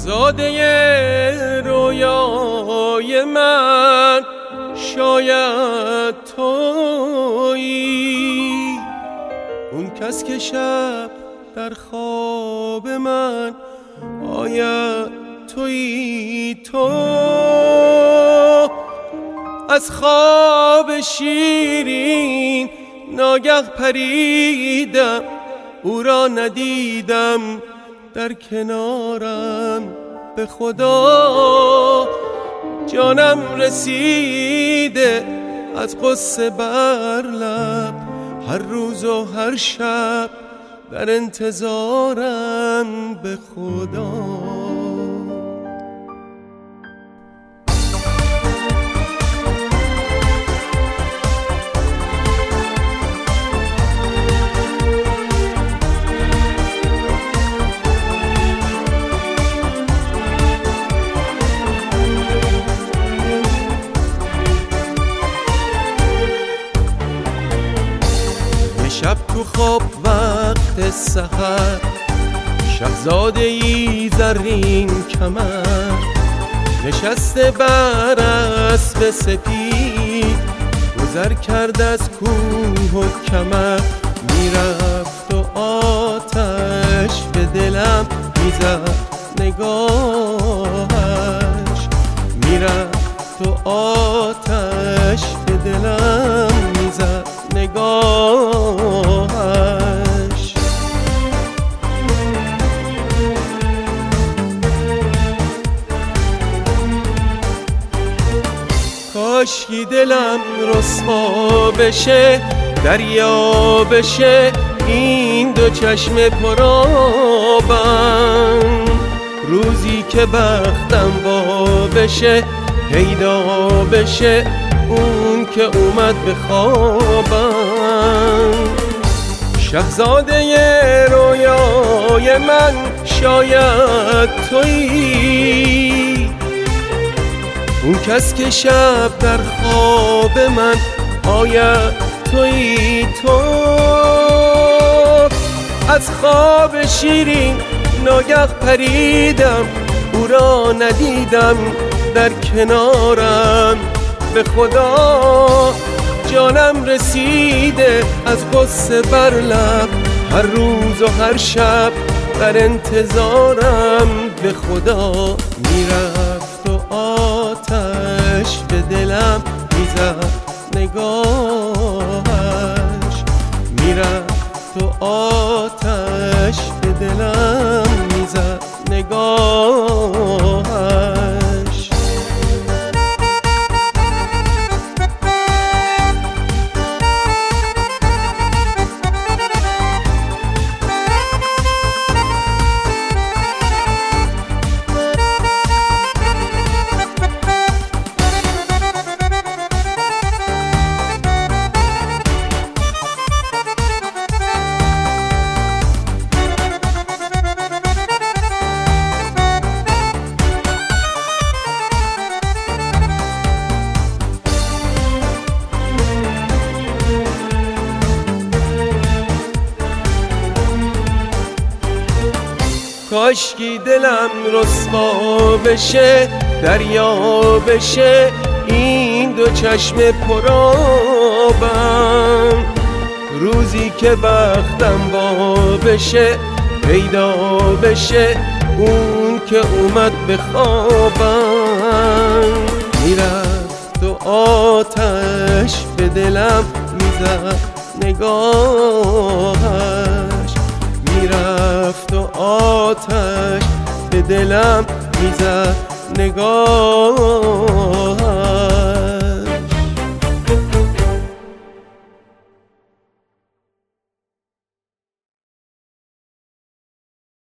شاهزاده رویای من شاید تویی، اون کس که شب در خواب من آید تویی. تو از خواب شیرین ناگه پریدم، او را ندیدم در کنارم. به خدا جانم رسیده از قصه بر لب، هر روز و هر شب در انتظارم. به خدا شب تو خواب وقت سحر، شاهزاده ای زرین کمر نشسته بر اسب سپید، گذر کرد از کوه و کمر. میرفت و آتش به دلم میزد نگاهش، میرفت و آتش به دلم میزد نگاهش. کاشکی دلم رسوا بشه، دریا بشه این دو چشم پرآبم. روزی که بختم وا بشه، پیدا بشه اون که اومد به خوابم. شاهزاده رویای من شاید تویی، اون کس که شب در خواب من آید تویی. تو از خواب شیرین ناگه پریدم، او را ندیدم در کنارم. به خدا جانم رسیده از قصه بر لب، هر روز و هر شب در انتظارم. به خدا میرفت و آتش به دلم میزد نگاهش، میرفت و آتش به دلم میزد نگاهش. کاشکی دلم رسوا بشه، دریا بشه این دو چشم پرآبم. روزی که بختم وا بشه، پیدا بشه اون که اومد به خوابم. میرفت و آتش به دلم میزد نگاهش، میرفت و آتش به دلم میزد نگاه.